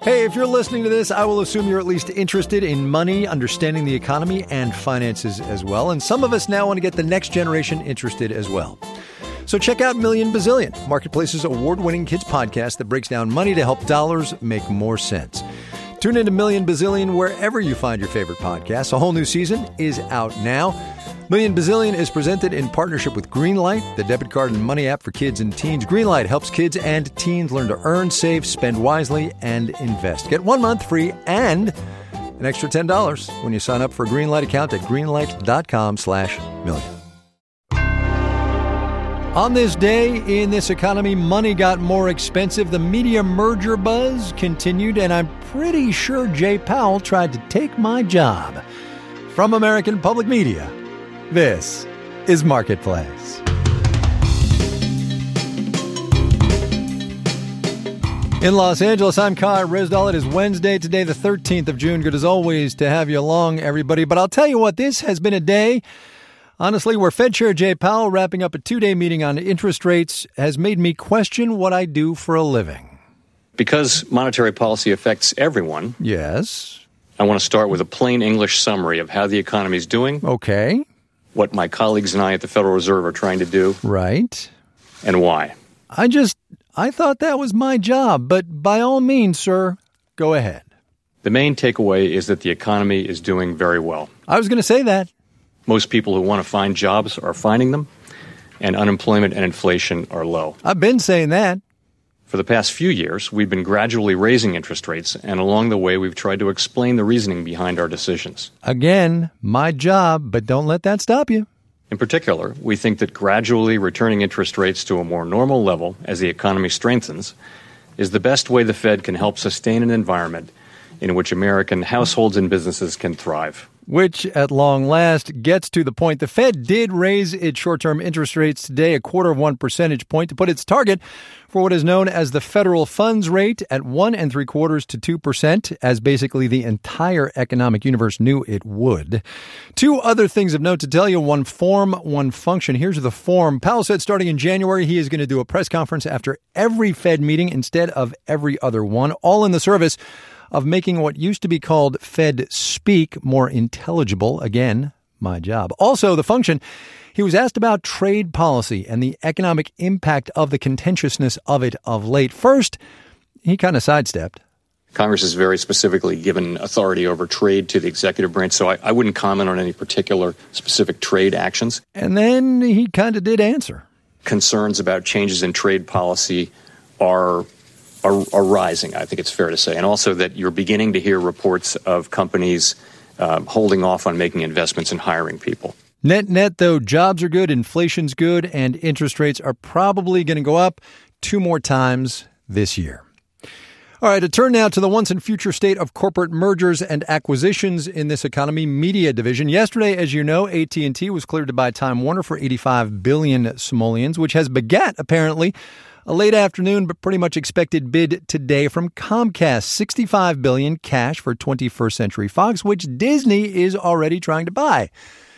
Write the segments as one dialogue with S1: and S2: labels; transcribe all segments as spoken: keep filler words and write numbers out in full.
S1: Hey, if you're listening to this, I will assume you're at least interested in money, understanding the economy, and finances as well. And some of us now want to get the next generation interested as well. So check out Million Bazillion, Marketplace's award-winning kids podcast that breaks down money to help dollars make more sense. Tune into Million Bazillion wherever you find your favorite podcasts. A whole new season is out now. Million Bazillion is presented in partnership with Greenlight, the debit card and money app for kids and teens. Greenlight helps kids and teens learn to earn, save, spend wisely, and invest. Get one month free and an extra ten dollars when you sign up for a Greenlight account at greenlight.com slash million. On this day, in this economy, money got more expensive. The media merger buzz continued, and I'm pretty sure Jay Powell tried to take my job. From American Public Media, this is Marketplace. In Los Angeles, I'm Kai Ryssdal. It is Wednesday, today the thirteenth of June. Good as always to have you along, everybody. But I'll tell you what, this has been a day, honestly, where Fed Chair Jay Powell wrapping up a two-day meeting on interest rates has made me question what I do for a living.
S2: Because monetary policy affects everyone.
S1: Yes.
S2: I want to start with a plain English summary of how the economy is doing.
S1: Okay.
S2: What my colleagues and I at the Federal Reserve are trying to do.
S1: Right.
S2: And why.
S1: I just, I thought that was my job, but by all means, sir, go ahead.
S2: The main takeaway is that the economy is doing very well.
S1: I was going to say that.
S2: Most people who want to find jobs are finding them, and unemployment and inflation are low.
S1: I've been saying that.
S2: For the past few years, we've been gradually raising interest rates, and along the way, we've tried to explain the reasoning behind our decisions.
S1: Again, my job, but don't let that stop you.
S2: In particular, we think that gradually returning interest rates to a more normal level as the economy strengthens is the best way the Fed can help sustain an environment in which American households and businesses can thrive.
S1: Which, at long last, gets to the point. The Fed did raise its short-term interest rates today a quarter of one percentage point to put its target for what is known as the federal funds rate at one and three quarters to two percent, as basically the entire economic universe knew it would. Two other things of note to tell you: one form, one function. Here's the form. Powell said starting in January, he is going to do a press conference after every Fed meeting instead of every other one, all in the service of making what used to be called Fed speak more intelligible. Again, my job. Also, the function, he was asked about trade policy and the economic impact of the contentiousness of it of late. First, he kind of sidestepped.
S2: Congress has very specifically given authority over trade to the executive branch, so I, I wouldn't comment on any particular specific trade actions.
S1: And then he kind of did answer.
S2: Concerns about changes in trade policy are Are, are rising, I think it's fair to say, and also that you're beginning to hear reports of companies um, holding off on making investments and hiring people.
S1: Net, net, though, jobs are good, inflation's good, and interest rates are probably going to go up two more times this year. All right, to turn now to the once and future state of corporate mergers and acquisitions in this economy, media division. Yesterday, as you know, A T and T was cleared to buy Time Warner for eighty-five billion simoleons, which has begat, apparently, a late afternoon but pretty much expected bid today from Comcast, sixty-five billion dollars cash for twenty-first Century Fox, which Disney is already trying to buy.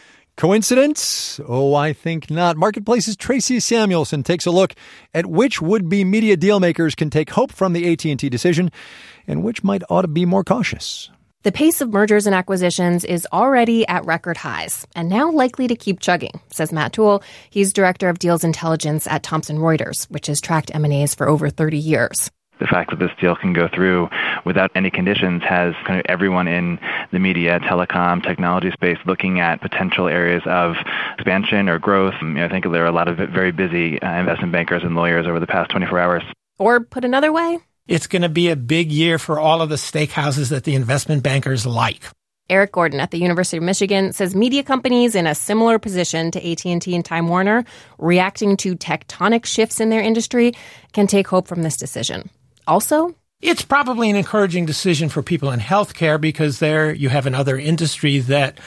S1: Coincidence? Oh, I think not. Marketplace's Tracy Samuelson takes a look at which would-be media dealmakers can take hope from the A T and T decision and which might ought to be more cautious.
S3: The pace of mergers and acquisitions is already at record highs and now likely to keep chugging, says Matt Toole. He's director of deals intelligence at Thomson Reuters, which has tracked M and A's for over thirty years.
S4: The fact that this deal can go through without any conditions has kind of everyone in the media, telecom, technology space looking at potential areas of expansion or growth. You know, I think there are a lot of very busy uh, investment bankers and lawyers over the past twenty-four hours.
S3: Or put another way,
S5: it's going to be a big year for all of the steakhouses that the investment bankers like.
S3: Eric Gordon at the University of Michigan says media companies in a similar position to A T and T and Time Warner, reacting to tectonic shifts in their industry, can take hope from this decision. Also,
S5: it's probably an encouraging decision for people in healthcare because there you have another industry that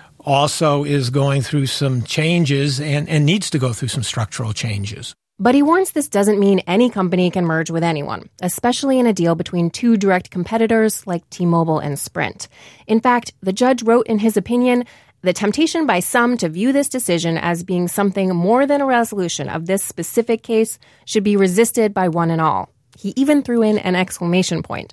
S5: also is going through some changes and, and needs to go through some structural changes.
S3: But he warns this doesn't mean any company can merge with anyone, especially in a deal between two direct competitors like T-Mobile and Sprint. In fact, the judge wrote in his opinion, the temptation by some to view this decision as being something more than a resolution of this specific case should be resisted by one and all. He even threw in an exclamation point.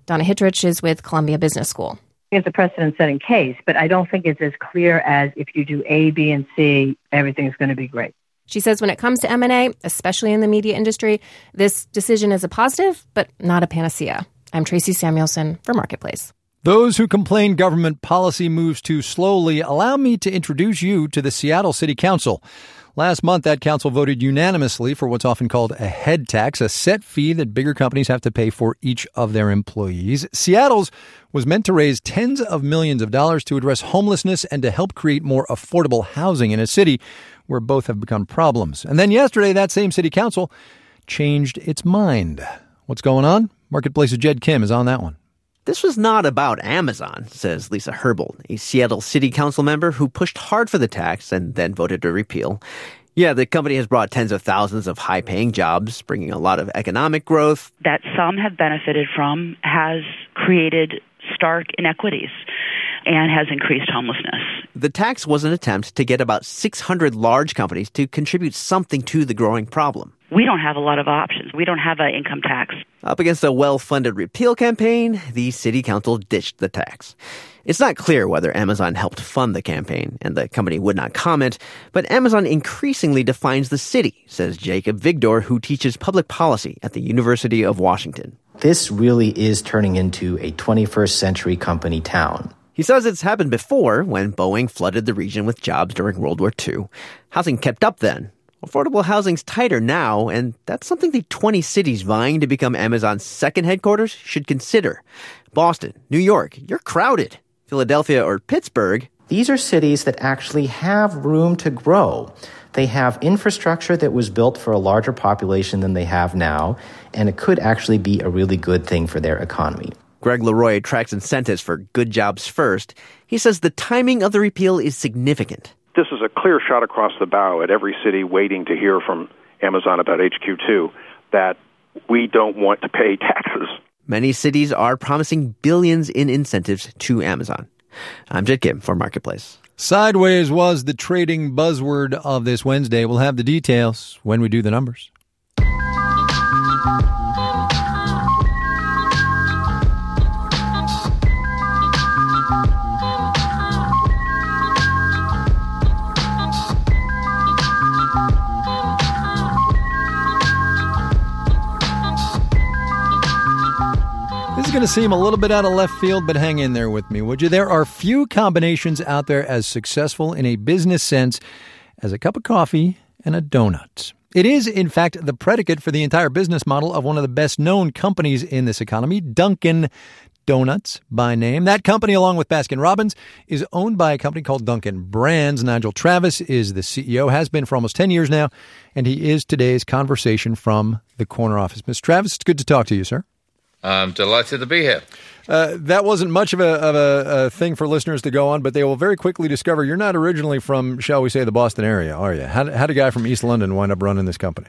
S3: Donna Hittrich is with Columbia Business School.
S6: It's a precedent-setting case, but I don't think it's as clear as if you do A, B, and C, everything's going to be great.
S3: She says when it comes to M and A, especially in the media industry, this decision is a positive, but not a panacea. I'm Tracy Samuelson for Marketplace.
S1: Those who complain government policy moves too slowly, allow me to introduce you to the Seattle City Council. Last month, that council voted unanimously for what's often called a head tax, a set fee that bigger companies have to pay for each of their employees. Seattle's was meant to raise tens of millions of dollars to address homelessness and to help create more affordable housing in a city where both have become problems. And then yesterday, that same city council changed its mind. What's going on? Marketplace's Jed Kim is on that one.
S7: This was not about Amazon, says Lisa Herbold, a Seattle City Council member who pushed hard for the tax and then voted to repeal. Yeah, the company has brought tens of thousands of high-paying jobs, bringing a lot of economic growth.
S8: That some have benefited from has created stark inequities and has increased homelessness.
S7: The tax was an attempt to get about six hundred large companies to contribute something to the growing problem.
S8: We don't have a lot of options. We don't have an income tax.
S7: Up against a well-funded repeal campaign, the city council ditched the tax. It's not clear whether Amazon helped fund the campaign, and the company would not comment, but Amazon increasingly defines the city, says Jacob Vigdor, who teaches public policy at the University of Washington.
S9: This really is turning into a twenty-first century company town.
S7: He says it's happened before when Boeing flooded the region with jobs during World War Two. Housing kept up then. Affordable housing's tighter now, and that's something the twenty cities vying to become Amazon's second headquarters should consider. Boston, New York, you're crowded. Philadelphia or Pittsburgh.
S9: These are cities that actually have room to grow. They have infrastructure that was built for a larger population than they have now, and it could actually be a really good thing for their economy.
S7: Greg Leroy tracks incentives for good jobs first. He says the timing of the repeal is significant.
S10: This is a clear shot across the bow at every city waiting to hear from Amazon about H Q two that we don't want to pay taxes.
S7: Many cities are promising billions in incentives to Amazon. I'm Jed Kim for Marketplace.
S1: Sideways was the trading buzzword of this Wednesday. We'll have the details when we do the numbers. This is going to seem a little bit out of left field, but hang in there with me, would you? There are few combinations out there as successful in a business sense as a cup of coffee and a donut. It is, in fact, the predicate for the entire business model of one of the best-known companies in this economy, Dunkin' Donuts by name. That company, along with Baskin-Robbins, is owned by a company called Dunkin' Brands. Nigel Travis is the C E O, has been for almost ten years now, and he is today's conversation from the corner office. Mister Travis, it's good to talk to you, sir.
S11: I'm delighted to be here.
S1: Uh, that wasn't much of, a, of a, a thing for listeners to go on, but they will very quickly discover you're not originally from, shall we say, the Boston area, are you? How, how did a guy from East London wind up running this company?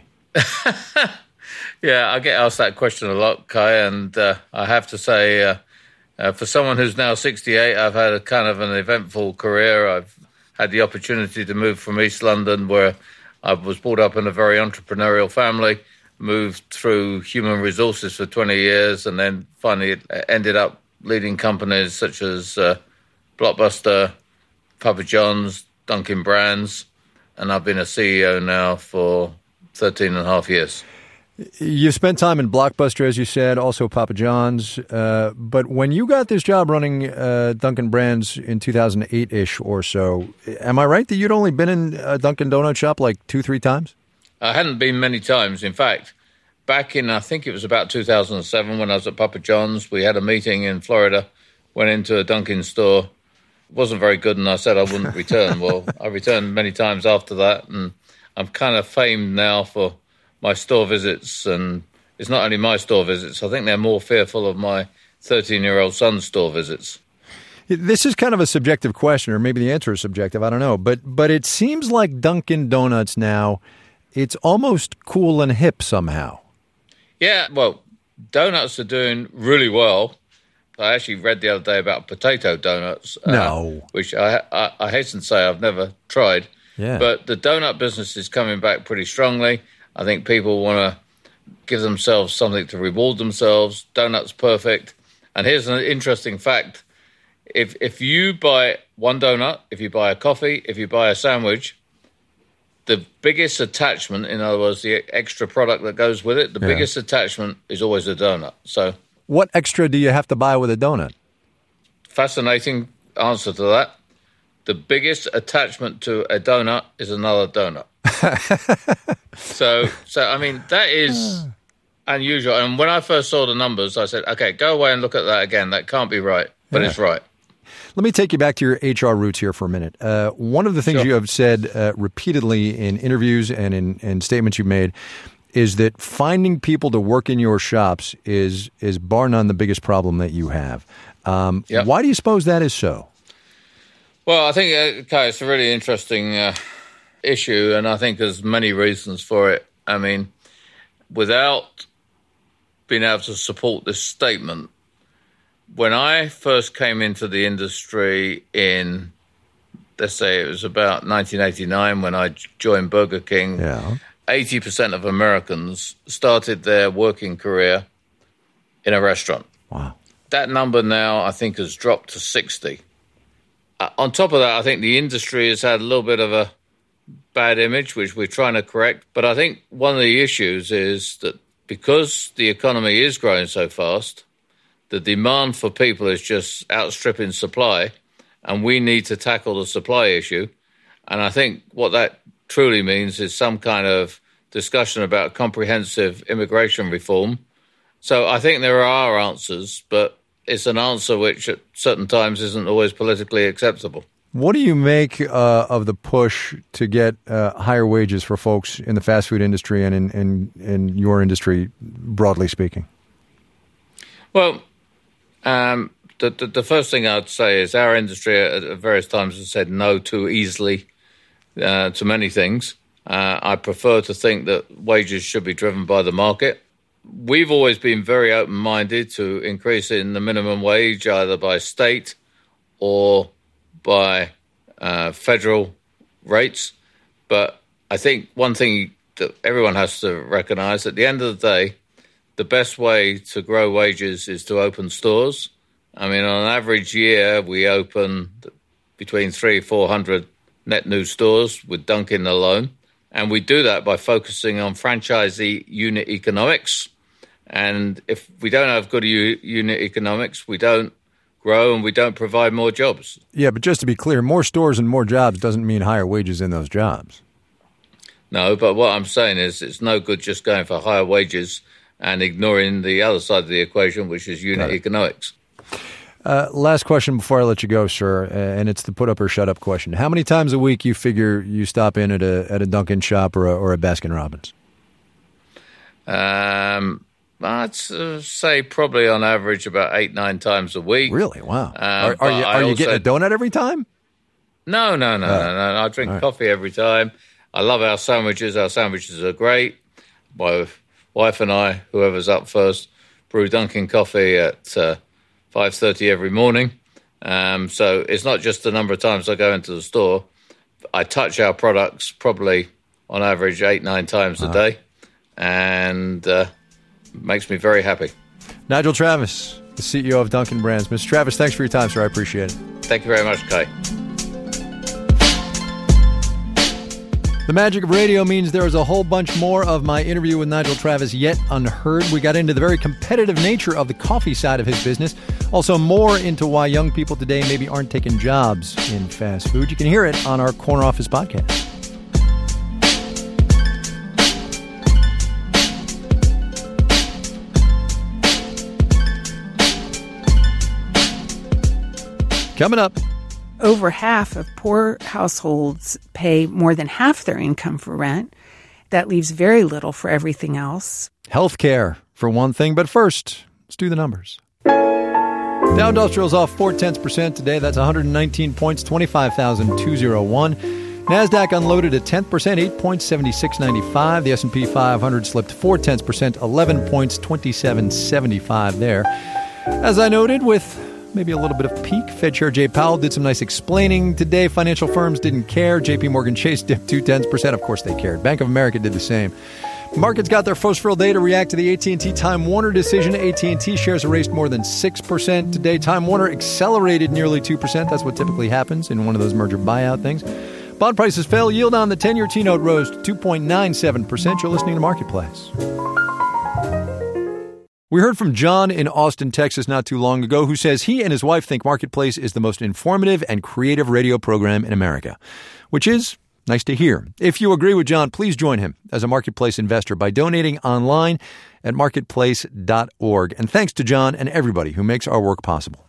S11: Yeah, I get asked that question a lot, Kai, and uh, I have to say, uh, uh, for someone who's now sixty-eight, I've had a kind of an eventful career. I've had the opportunity to move from East London, where I was brought up in a very entrepreneurial family, moved through human resources for twenty years, and then finally ended up leading companies such as uh, Blockbuster, Papa John's, Dunkin' Brands, and I've been a C E O now for thirteen and a half years.
S1: You spent time in Blockbuster, as you said, also Papa John's. Uh, but when you got this job running uh, Dunkin' Brands in two thousand eight-ish or so, am I right that you'd only been in a Dunkin' Donut shop like two, three times?
S11: I hadn't been many times. In fact, back in, I think it was about two thousand seven when I was at Papa John's, we had a meeting in Florida, went into a Dunkin' store. It wasn't very good, and I said I wouldn't return. Well, I returned many times after that, and I'm kind of famed now for my store visits, and it's not only my store visits. I think they're more fearful of my thirteen-year-old son's store visits.
S1: This is kind of a subjective question, or maybe the answer is subjective, I don't know. But but it seems like Dunkin' Donuts now, it's almost cool and hip somehow.
S11: Yeah, well, donuts are doing really well. I actually read the other day about potato donuts.
S1: No.
S11: Uh, which I, I, I hasten to say I've never tried.
S1: Yeah.
S11: But the donut business is coming back pretty strongly. I think people want to give themselves something to reward themselves. Donuts perfect. And here's an interesting fact. If if you buy one donut, if you buy a coffee, if you buy a sandwich, the biggest attachment, in other words, the extra product that goes with it, the yeah. biggest attachment is always a donut. So,
S1: what extra do you have to buy with a donut?
S11: Fascinating answer to that. The biggest attachment to a donut is another donut. so, so I mean, that is unusual. And when I first saw the numbers, I said, okay, go away and look at that again. That can't be right, but yeah. it's right.
S1: Let me take you back to your H R roots here for a minute. Uh, one of the things sure. you have said uh, repeatedly in interviews and in, in statements you've made is that finding people to work in your shops is is bar none the biggest problem that you have. Um, yep. Why do you suppose that is so?
S11: Well, I think uh, okay, it's a really interesting uh, issue, and I think there's many reasons for it. I mean, without being able to support this statement, when I first came into the industry in, let's say it was about nineteen eighty-nine when I joined Burger King, yeah. eighty percent of Americans started their working career in a restaurant.
S1: Wow.
S11: That number now, I think, has dropped to sixty. Uh, on top of that, I think the industry has had a little bit of a bad image, which we're trying to correct. But I think one of the issues is that because the economy is growing so fast, the demand for people is just outstripping supply, and we need to tackle the supply issue. And I think what that truly means is some kind of discussion about comprehensive immigration reform. So I think there are answers, but it's an answer which at certain times isn't always politically acceptable.
S1: What do you make uh, of the push to get uh, higher wages for folks in the fast food industry and in, in, in your industry, broadly speaking?
S11: Well, Um, the, the, the first thing I'd say is our industry at various times has said no too easily uh, to many things. Uh, I prefer to think that wages should be driven by the market. We've always been very open-minded to increasing the minimum wage either by state or by uh, federal rates. But I think one thing that everyone has to recognize, at the end of the day, the best way to grow wages is to open stores. I mean, on an average year, we open between three, four hundred net new stores with Dunkin' alone. And we do that by focusing on franchisee unit economics. And if we don't have good u- unit economics, we don't grow and we don't provide more jobs.
S1: Yeah, but just to be clear, more stores and more jobs doesn't mean higher wages in those jobs.
S11: No, but what I'm saying is it's no good just going for higher wages and ignoring the other side of the equation, which is unit economics.
S1: Uh, last question before I let you go, sir, and it's the put up or shut up question. How many times a week you figure you stop in at a at a Dunkin' shop or a, or a Baskin Robbins?
S11: Um, I'd uh, say probably on average about eight, nine times a week.
S1: Really? Wow.
S11: Uh,
S1: are are you, are you also, getting a donut every time?
S11: No, no, no, oh. no, no. I drink right. coffee every time. I love our sandwiches. Our sandwiches are great. My wife and I, whoever's up first, brew Dunkin' coffee at uh, five thirty every morning. Um, so it's not just the number of times I go into the store. I touch our products probably on average eight, nine times wow. a day, and uh, makes me very happy.
S1: Nigel Travis, the C E O of Dunkin' Brands. Mister Travis, thanks for your time, sir. I appreciate it.
S11: Thank you very much, Kai.
S1: The magic of radio means there is a whole bunch more of my interview with Nigel Travis yet unheard. We got into the very competitive nature of the coffee side of his business. Also more into why young people today maybe aren't taking jobs in fast food. You can hear it on our Corner Office podcast. Coming up.
S12: Over half of poor households pay more than half their income for rent. That leaves very little for everything else.
S1: Healthcare, for one thing. But first, let's do the numbers. Dow Industrial's off four tenths percent today. That's one hundred nineteen points, twenty-five thousand two hundred one. NASDAQ unloaded a tenth percent, eight points, seventy-six ninety-five. The S and P five hundred slipped four tenths percent, eleven points, twenty-seven seventy-five there. As I noted, with maybe a little bit of peak, Fed Chair Jay Powell did some nice explaining today. Financial firms didn't care. J P Morgan Chase dipped two tenths percent. Of course they cared. Bank of America did the same. Markets got their first real day to react to the A T and T Time Warner decision. A T and T shares erased more than six percent today. Time Warner accelerated nearly two percent. That's what typically happens in one of those merger buyout things. Bond prices fell. Yield on the ten-year T-note rose to two point nine seven percent. You're listening to Marketplace. We heard from John in Austin, Texas not too long ago, who says he and his wife think Marketplace is the most informative and creative radio program in America, which is nice to hear. If you agree with John, please join him as a Marketplace investor by donating online at marketplace dot org. And thanks to John and everybody who makes our work possible.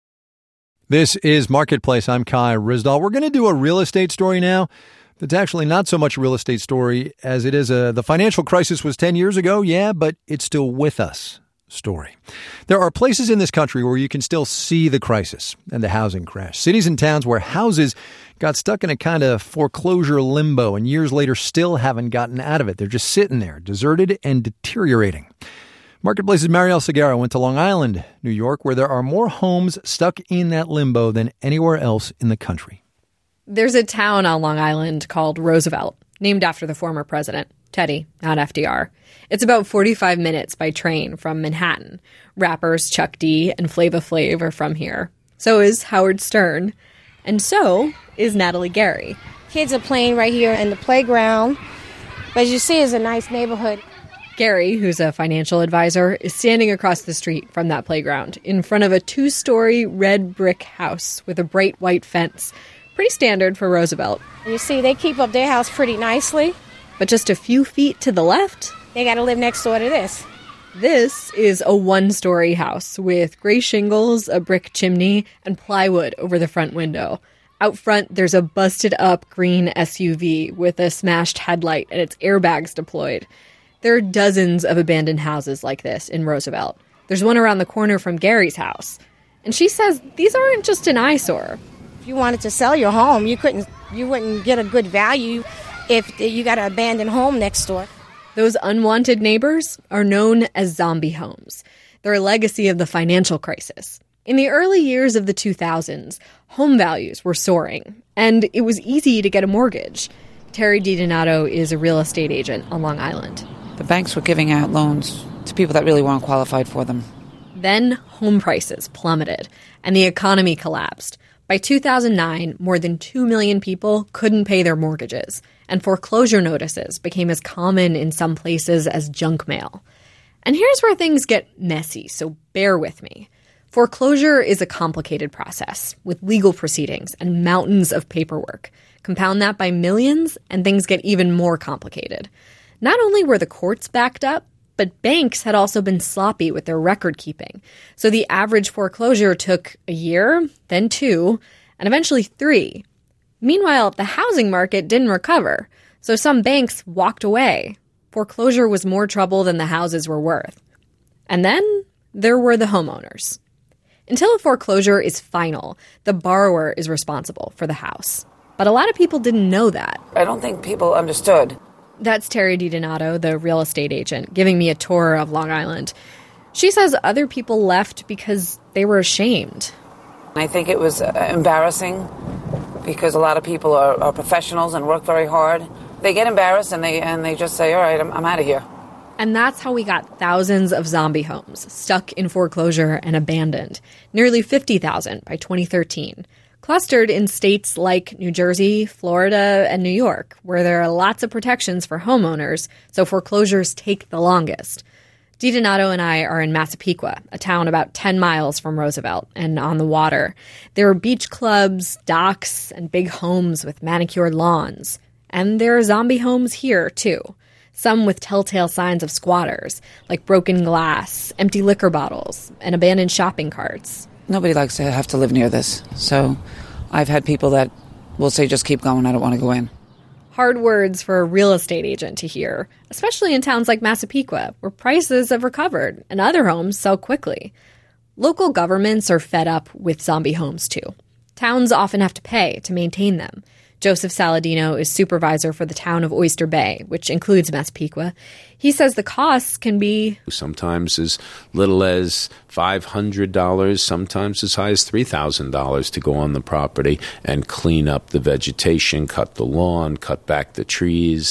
S1: This is Marketplace. I'm Kai Ryssdal. We're going to do a real estate story now. It's actually not so much a real estate story as it is a the financial crisis was ten years ago, yeah, but it's still with us story. There are places in this country where you can still see the crisis and the housing crash. Cities and towns where houses got stuck in a kind of foreclosure limbo and years later still haven't gotten out of it. They're just sitting there, deserted and deteriorating. Marketplace's Marielle Segarra went to Long Island, New York, where there are more homes stuck in that limbo than anywhere else in the country.
S3: There's a town on Long Island called Roosevelt, named after the former president, Teddy, not F D R. It's about forty-five minutes by train from Manhattan. Rappers Chuck D and Flava Flav are from here. So is Howard Stern. And so is Natalie Gary.
S13: Kids are playing right here in the playground. But as you see, it's a nice neighborhood.
S3: Gary, who's a financial advisor, is standing across the street from that playground in front of a two-story red brick house with a bright white fence. Pretty standard for Roosevelt.
S13: You see, they keep up their house pretty nicely.
S3: But just a few feet to the left,
S13: they got to live next door to this.
S3: This is a one-story house with gray shingles, a brick chimney, and plywood over the front window. Out front, there's a busted-up green S U V with a smashed headlight and its airbags deployed. There are dozens of abandoned houses like this in Roosevelt. There's one around the corner from Gary's house. And she says these aren't just an eyesore.
S13: If you wanted to sell your home, you couldn't, you wouldn't get a good value if you got an abandoned home next door.
S3: Those unwanted neighbors are known as zombie homes. They're a legacy of the financial crisis. In the early years of the two thousands, home values were soaring, and it was easy to get a mortgage. Terry DiDonato is a real estate agent on Long Island.
S14: The banks were giving out loans to people that really weren't qualified for them.
S3: Then home prices plummeted, and the economy collapsed. By two thousand nine, more than two million people couldn't pay their mortgages, and foreclosure notices became as common in some places as junk mail. And here's where things get messy, so bear with me. Foreclosure is a complicated process with legal proceedings and mountains of paperwork. Compound that by millions, and things get even more complicated. Not only were the courts backed up, but banks had also been sloppy with their record keeping. So the average foreclosure took a year, then two, and eventually three. Meanwhile, the housing market didn't recover, so some banks walked away. Foreclosure was more trouble than the houses were worth. And then there were the homeowners. Until a foreclosure is final, the borrower is responsible for the house. But a lot of people didn't know that.
S14: I don't think people understood.
S3: That's Terry DiDonato, the real estate agent, giving me a tour of Long Island. She says other people left because they were ashamed.
S14: I think it was uh, embarrassing because a lot of people are, are professionals and work very hard. They get embarrassed and they and they just say, all right, I'm, I'm out of here.
S3: And that's how we got thousands of zombie homes stuck in foreclosure and abandoned. Nearly fifty thousand by twenty thirteen. Clustered in states like New Jersey, Florida, and New York, where there are lots of protections for homeowners, so foreclosures take the longest. DiDonato and I are in Massapequa, a town about ten miles from Roosevelt and on the water. There are beach clubs, docks, and big homes with manicured lawns. And there are zombie homes here, too. Some with telltale signs of squatters, like broken glass, empty liquor bottles, and abandoned shopping carts.
S14: Nobody likes to have to live near this, so I've had people that will say, just keep going, I don't want to go in.
S3: Hard words for a real estate agent to hear, especially in towns like Massapequa, where prices have recovered and other homes sell quickly. Local governments are fed up with zombie homes, too. Towns often have to pay to maintain them. Joseph Saladino is supervisor for the town of Oyster Bay, which includes Massapequa. He says the costs can be
S15: sometimes as little as five hundred dollars, sometimes as high as three thousand dollars to go on the property and clean up the vegetation, cut the lawn, cut back the trees.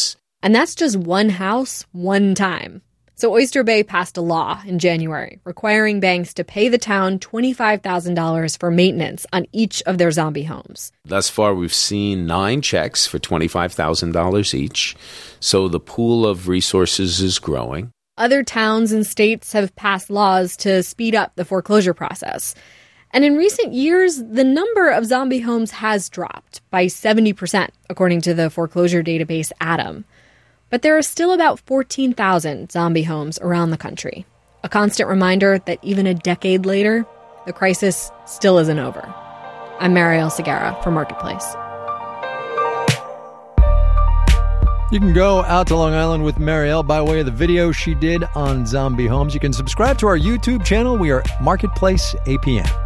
S16: And that's just one house, one time. So Oyster Bay passed a law in January requiring banks to pay the town twenty-five thousand dollars for maintenance on each of their zombie homes.
S15: Thus far, we've seen nine checks for twenty-five thousand dollars each. So the pool of resources is growing.
S16: Other towns and states have passed laws to speed up the foreclosure process. And in recent years, the number of zombie homes has dropped by seventy percent, according to the foreclosure database ATTOM. But there are still about fourteen thousand zombie homes around the country. A constant reminder that even a decade later, the crisis still isn't over. I'm Marielle Segarra for Marketplace.
S1: You can go out to Long Island with Marielle by way of the video she did on zombie homes. You can subscribe to our YouTube channel. We are Marketplace A P N.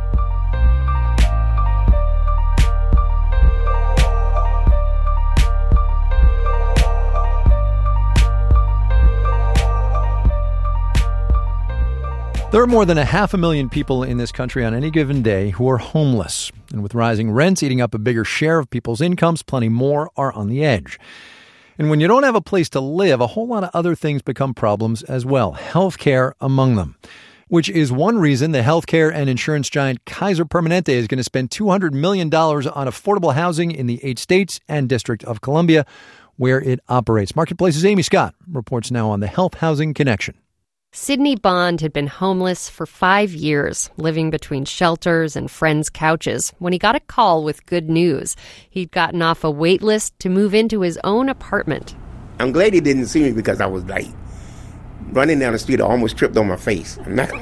S1: There are more than a half a million people in this country on any given day who are homeless. And with rising rents eating up a bigger share of people's incomes, plenty more are on the edge. And when you don't have a place to live, a whole lot of other things become problems as well, healthcare among them, which is one reason the healthcare and insurance giant Kaiser Permanente is going to spend two hundred million dollars on affordable housing in the eight states and District of Columbia, where it operates. Marketplace's Amy Scott reports now on the Health Housing Connection.
S17: Sidney Bond had been homeless for five years, living between shelters and friends' couches, when he got a call with good news. He'd gotten off a wait list to move into his own apartment.
S18: I'm glad he didn't see me because I was like running down the street. I almost tripped on my face. I'm not,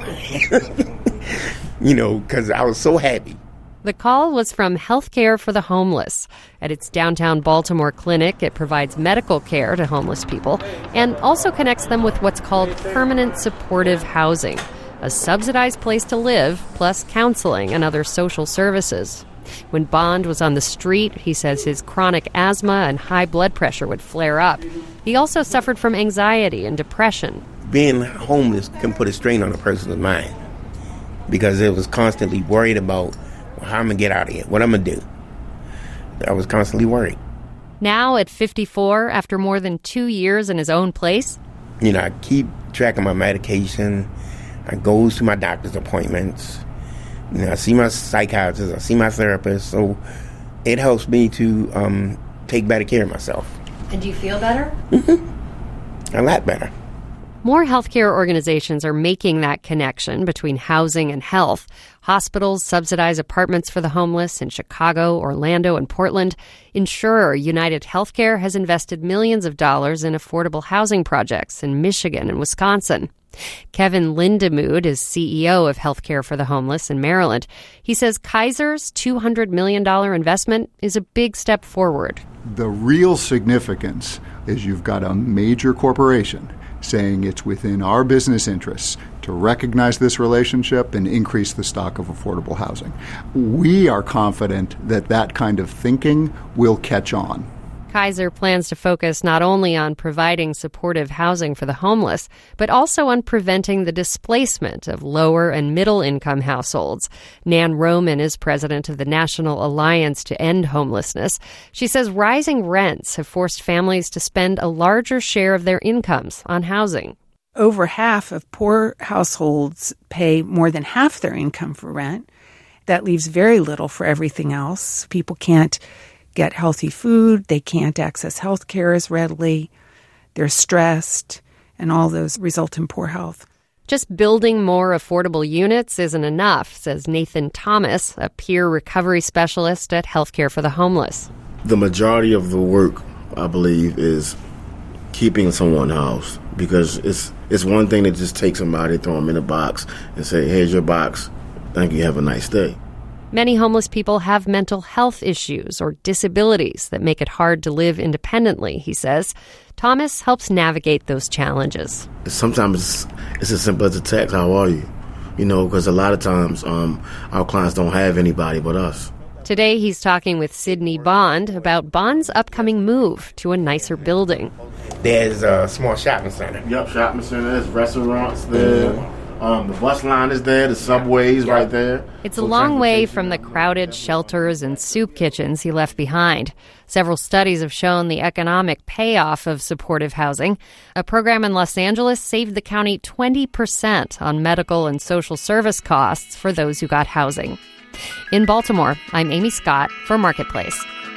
S18: you know, because I was so happy.
S17: The call was from Healthcare for the Homeless. At its downtown Baltimore clinic, it provides medical care to homeless people and also connects them with what's called permanent supportive housing, a subsidized place to live, plus counseling and other social services. When Bond was on the street, he says his chronic asthma and high blood pressure would flare up. He also suffered from anxiety and depression.
S18: Being homeless can put a strain on a person's mind because it was constantly worried about how I'm going to get out of here, what I'm going to do. I was constantly worried.
S17: Now at fifty-four, after more than two years in his own place,
S18: you know, I keep track of my medication. I go to my doctor's appointments. You know, I see my psychiatrist. I see my therapist. So it helps me to um, take better care of myself.
S17: And do you feel better?
S18: Mm-hmm. A lot better.
S17: More healthcare organizations are making that connection between housing and health. Hospitals subsidize apartments for the homeless in Chicago, Orlando, and Portland. Insurer United Healthcare has invested millions of dollars in affordable housing projects in Michigan and Wisconsin. Kevin Lindemood is C E O of Healthcare for the Homeless in Maryland. He says Kaiser's two hundred million dollars investment is a big step forward.
S19: The real significance is you've got a major corporation saying it's within our business interests to recognize this relationship and increase the stock of affordable housing. We are confident that that kind of thinking will catch on.
S17: Kaiser plans to focus not only on providing supportive housing for the homeless, but also on preventing the displacement of lower and middle-income households. Nan Roman is president of the National Alliance to End Homelessness. She says rising rents have forced families to spend a larger share of their incomes on housing.
S12: Over half of poor households pay more than half their income for rent. That leaves very little for everything else. People can't get healthy food, they can't access health care as readily, they're stressed, and all those result in poor health.
S17: Just building more affordable units isn't enough, says Nathan Thomas, a peer recovery specialist at Healthcare for the Homeless.
S20: The majority of the work, I believe, is keeping someone housed, because it's it's one thing to just take somebody, throw them in a box, and say, here's your box, thank you, have a nice day.
S17: Many homeless people have mental health issues or disabilities that make it hard to live independently, he says. Thomas helps navigate those challenges.
S20: Sometimes it's, it's as simple as a text, how are you? You know, because a lot of times um, our clients don't have anybody but us.
S17: Today he's talking with Sidney Bond about Bond's upcoming move to a nicer building.
S18: There's a small shopping center.
S20: Yep, shopping center, there's restaurants there. Um, the bus line is there, the subway's yeah. right there.
S17: It's so a long way from the crowded shelters and soup kitchens he left behind. Several studies have shown the economic payoff of supportive housing. A program in Los Angeles saved the county twenty percent on medical and social service costs for those who got housing. In Baltimore, I'm Amy Scott for Marketplace.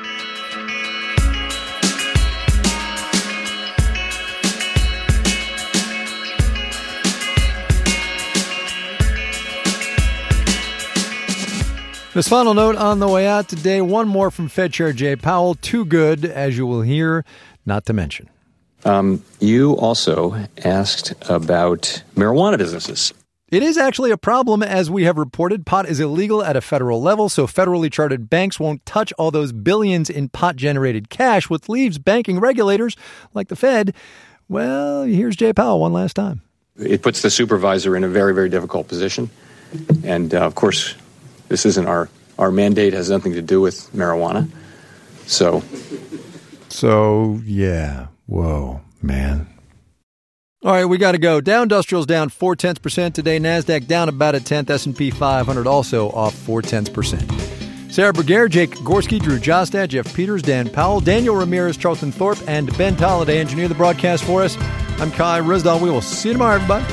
S1: This final note on the way out today, one more from Fed Chair Jay Powell. Too good, as you will hear, not to mention.
S2: Um, you also asked about marijuana businesses.
S1: It is actually a problem, as we have reported. Pot is illegal at a federal level, so federally chartered banks won't touch all those billions in pot-generated cash, which leaves banking regulators like the Fed. Well, here's Jay Powell one last time.
S2: It puts the supervisor in a very, very difficult position. And, uh, of course, this isn't our, our mandate, has nothing to do with marijuana. So.
S1: So, yeah. Whoa, man. All right, we got to go. Dow Industrial's down four tenths percent today. NASDAQ down about a tenth. S and P five hundred also off four tenths percent. Sarah Berger, Jake Gorski, Drew Jostad, Jeff Peters, Dan Powell, Daniel Ramirez, Charlton Thorpe, and Ben Tolliday engineer the broadcast for us. I'm Kai Rizdal. We will see you tomorrow, everybody.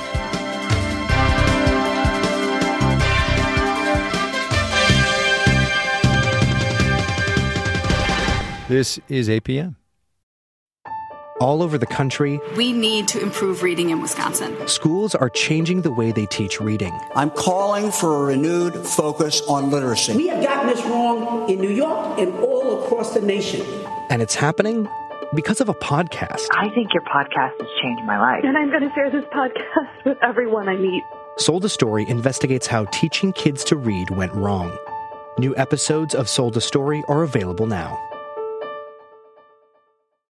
S1: This is A P M.
S21: All over the country,
S22: we need to improve reading in Wisconsin.
S21: Schools are changing the way they teach reading.
S23: I'm calling for a renewed focus on literacy.
S24: We have gotten this wrong in New York and all across the nation.
S21: And it's happening because of a podcast.
S25: I think your podcast has changed my life.
S26: And I'm going to share this podcast with everyone I meet.
S21: Sold a Story investigates how teaching kids to read went wrong. New episodes of Sold a Story are available now.